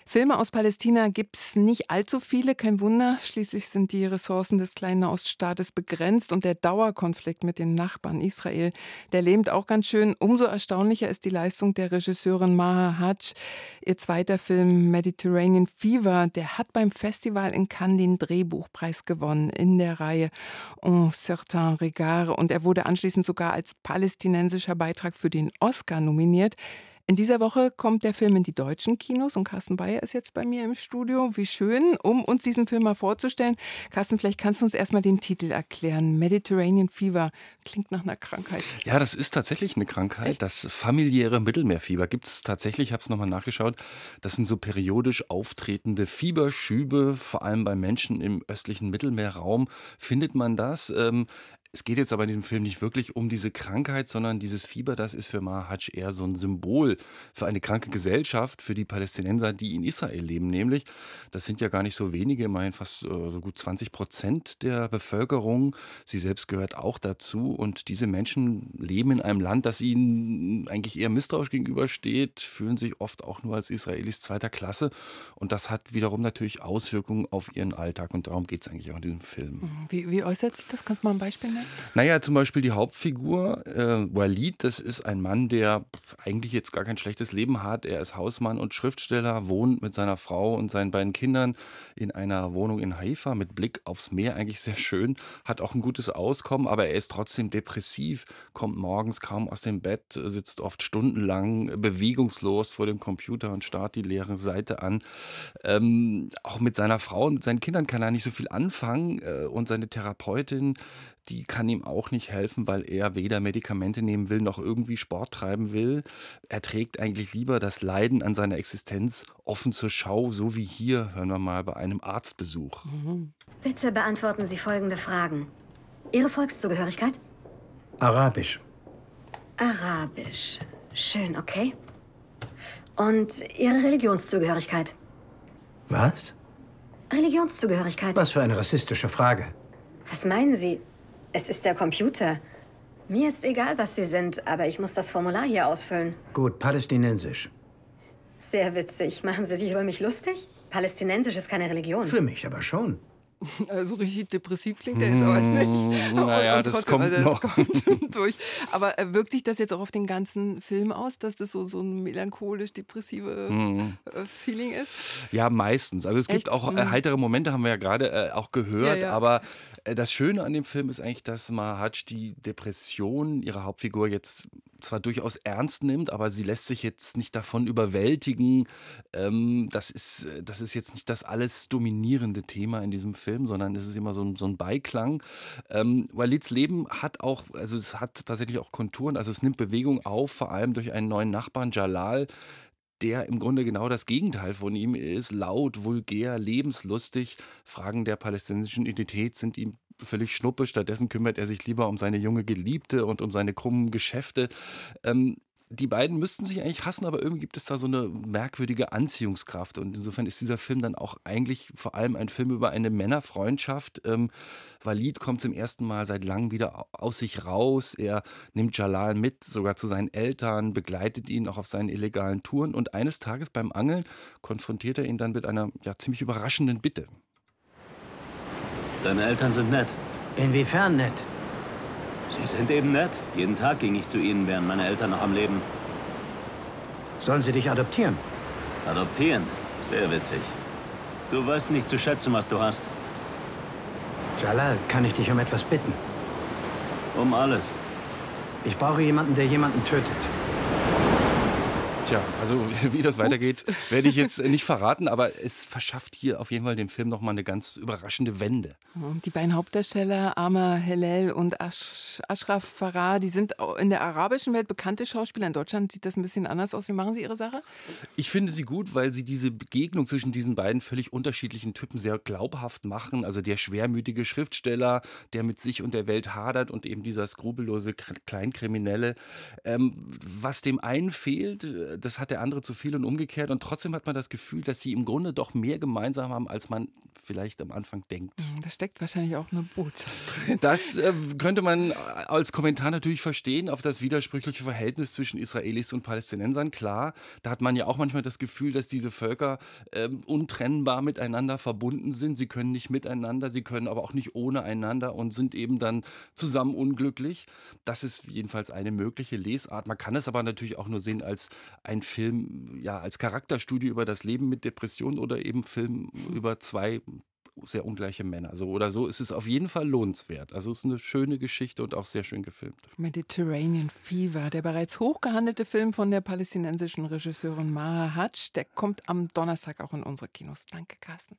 Filme aus Palästina gibt's nicht allzu viele, kein Wunder. Schließlich sind die Ressourcen des kleinen Oststaates begrenzt und der Dauerkonflikt mit dem Nachbarn Israel, der lähmt auch ganz schön. Umso erstaunlicher ist die Leistung der Regisseurin Maha Hadj. Ihr zweiter Film Mediterranean Fever, der hat beim Festival in Cannes den Drehbuchpreis gewonnen in der Reihe Un certain regard und er wurde anschließend sogar als palästinensischer Beitrag für den Oscar nominiert. In dieser Woche kommt der Film in die deutschen Kinos und Carsten Beyer ist jetzt bei mir im Studio. Wie schön, um uns diesen Film mal vorzustellen. Carsten, vielleicht kannst du uns erstmal den Titel erklären. Mediterranean Fever klingt nach einer Krankheit. Ja, das ist tatsächlich eine Krankheit. Echt? Das familiäre Mittelmeerfieber gibt es tatsächlich, ich habe es nochmal nachgeschaut. Das sind so periodisch auftretende Fieberschübe, vor allem bei Menschen im östlichen Mittelmeerraum findet man das. Es geht jetzt aber in diesem Film nicht wirklich um diese Krankheit, sondern dieses Fieber, das ist für Maha Hadj eher so ein Symbol für eine kranke Gesellschaft, für die Palästinenser, die in Israel leben. Nämlich, das sind ja gar nicht so wenige, immerhin fast so gut 20% der Bevölkerung. Sie selbst gehört auch dazu. Und diese Menschen leben in einem Land, das ihnen eigentlich eher misstrauisch gegenübersteht, fühlen sich oft auch nur als Israelis zweiter Klasse. Und das hat wiederum natürlich Auswirkungen auf ihren Alltag. Und darum geht es eigentlich auch in diesem Film. Wie äußert sich das? Kannst du mal ein Beispiel nennen? Naja, zum Beispiel die Hauptfigur, Walid, das ist ein Mann, der eigentlich jetzt gar kein schlechtes Leben hat. Er ist Hausmann und Schriftsteller, wohnt mit seiner Frau und seinen beiden Kindern in einer Wohnung in Haifa mit Blick aufs Meer, eigentlich sehr schön, hat auch ein gutes Auskommen, aber er ist trotzdem depressiv, kommt morgens kaum aus dem Bett, sitzt oft stundenlang bewegungslos vor dem Computer und starrt die leere Seite an. Auch mit seiner Frau und seinen Kindern kann er nicht so viel anfangen und seine Therapeutin, die kann ihm auch nicht helfen, weil er weder Medikamente nehmen will, noch irgendwie Sport treiben will. Er trägt eigentlich lieber das Leiden an seiner Existenz offen zur Schau, so wie hier, hören wir mal, bei einem Arztbesuch. Bitte beantworten Sie folgende Fragen. Ihre Volkszugehörigkeit? Arabisch. Arabisch. Schön, okay. Und Ihre Religionszugehörigkeit? Was? Religionszugehörigkeit. Was für eine rassistische Frage. Was meinen Sie? Es ist der Computer. Mir ist egal, was Sie sind, aber ich muss das Formular hier ausfüllen. Gut, palästinensisch. Sehr witzig. Machen Sie sich über mich lustig? Palästinensisch ist keine Religion. Für mich aber schon. Also richtig depressiv klingt er jetzt aber nicht. Naja, Und das trotzdem, kommt das noch. kommt schon durch. Aber wirkt sich das jetzt auch auf den ganzen Film aus, dass das so ein melancholisch-depressive Feeling ist? Ja, meistens. Also es gibt Echt? auch heitere Momente, haben wir ja gerade auch gehört. Ja, ja. Aber das Schöne an dem Film ist eigentlich, dass Maha Hadj die Depression ihrer Hauptfigur jetzt zwar durchaus ernst nimmt, aber sie lässt sich jetzt nicht davon überwältigen. Das ist jetzt nicht das alles dominierende Thema in diesem Film, sondern es ist immer so ein Beiklang. Walids Leben hat auch, also es hat tatsächlich auch Konturen, also es nimmt Bewegung auf, vor allem durch einen neuen Nachbarn, Jalal, der im Grunde genau das Gegenteil von ihm ist, laut, vulgär, lebenslustig. Fragen der palästinensischen Identität sind ihm völlig schnuppe. Stattdessen kümmert er sich lieber um seine junge Geliebte und um seine krummen Geschäfte. Die beiden müssten sich eigentlich hassen, aber irgendwie gibt es da so eine merkwürdige Anziehungskraft. Und insofern ist dieser Film dann auch eigentlich vor allem ein Film über eine Männerfreundschaft. Walid kommt zum ersten Mal seit langem wieder aus sich raus. Er nimmt Jalal mit, sogar zu seinen Eltern, begleitet ihn auch auf seinen illegalen Touren. Und eines Tages beim Angeln konfrontiert er ihn dann mit einer ziemlich überraschenden Bitte. Deine Eltern sind nett. Inwiefern nett? Sie sind eben nett. Jeden Tag ging ich zu ihnen, während meine Eltern noch am Leben. Sollen sie dich adoptieren? Adoptieren? Sehr witzig. Du weißt nicht zu schätzen, was du hast. Jalal, kann ich dich um etwas bitten? Um alles. Ich brauche jemanden, der jemanden tötet. Tja, also wie das weitergeht, werde ich jetzt nicht verraten, aber es verschafft hier auf jeden Fall dem Film nochmal eine ganz überraschende Wende. Die beiden Hauptdarsteller, Amar Hellel und Ashraf Farah, die sind in der arabischen Welt bekannte Schauspieler. In Deutschland sieht das ein bisschen anders aus. Wie machen sie ihre Sache? Ich finde sie gut, weil sie diese Begegnung zwischen diesen beiden völlig unterschiedlichen Typen sehr glaubhaft machen. Also der schwermütige Schriftsteller, der mit sich und der Welt hadert und eben dieser skrupellose Kleinkriminelle. Was dem einen fehlt, das hat der andere zu viel und umgekehrt. Und trotzdem hat man das Gefühl, dass sie im Grunde doch mehr gemeinsam haben, als man vielleicht am Anfang denkt. Da steckt wahrscheinlich auch eine Botschaft drin. Das könnte man als Kommentar natürlich verstehen auf das widersprüchliche Verhältnis zwischen Israelis und Palästinensern. Klar, da hat man ja auch manchmal das Gefühl, dass diese Völker untrennbar miteinander verbunden sind. Sie können nicht miteinander, sie können aber auch nicht ohne einander und sind eben dann zusammen unglücklich. Das ist jedenfalls eine mögliche Lesart. Man kann es aber natürlich auch nur sehen als ein Film, ja, als Charakterstudie über das Leben mit Depressionen oder eben Film über zwei sehr ungleiche Männer. So oder so ist es auf jeden Fall lohnenswert. Also es ist eine schöne Geschichte und auch sehr schön gefilmt. Mediterranean Fever, der bereits hochgehandelte Film von der palästinensischen Regisseurin Maha Hadj, der kommt am Donnerstag auch in unsere Kinos. Danke, Carsten.